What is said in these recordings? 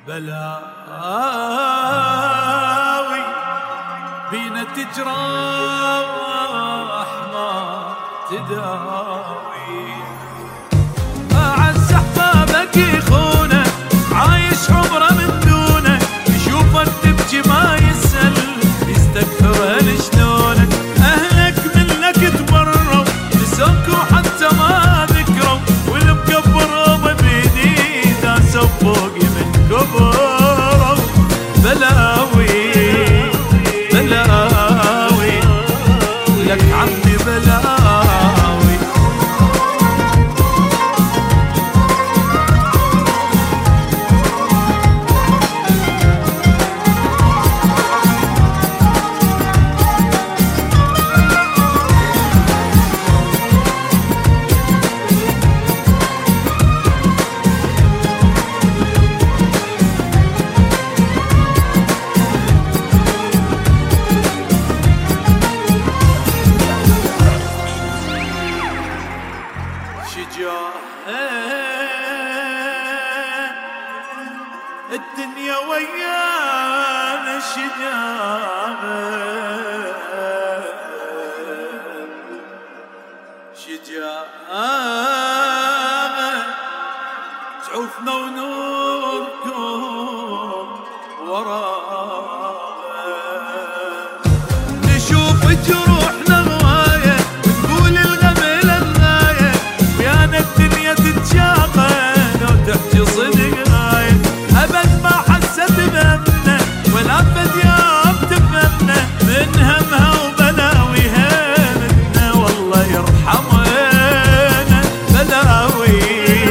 بلاوي بينا تجراح ما تداوي. أعز أحبابك يخونه عايش عمره من دونه، يشوفك تبكي ما يسأل يستكثر لشلونك. أهلك منك تبروا نسوك وحتى ما ذكروا، والمكبرهم بيدي داسوا فوقي من كبروا. بلاوي بلاوي لك عمي بلاوي. الدنيا ويانا شجاعة شجاعة، سعوفنا ونوركم وراء نشوف جروحنا غواية ونقول الغمل الغاية، ويانا الدنيا تتشاقى لو تحكي صدق أبد ما حست بهمنا ولا بد يوم تفهمنا، من همها وبلاويها منا والله يرحمنا. بلاوي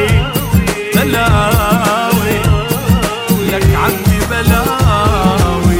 بلاوي لك عمي بلاوي.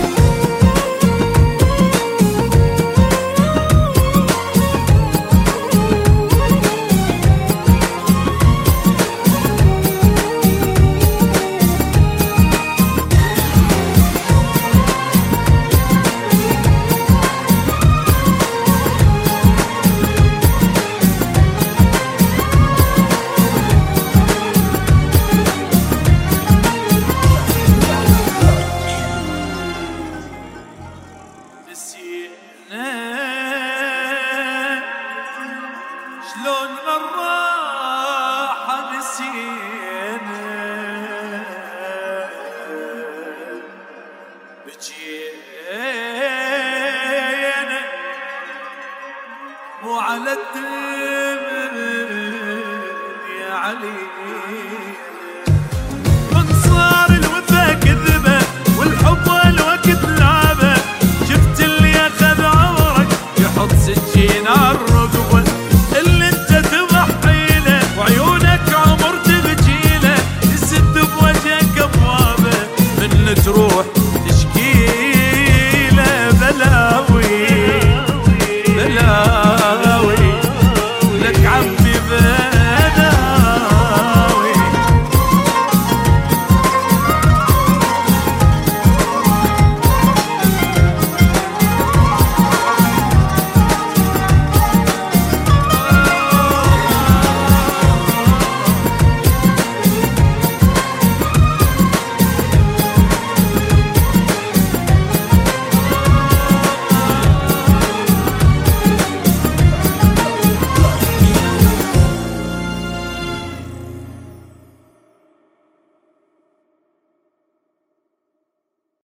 شلون الراحة نسينا بجينا مو على الدنيا علي.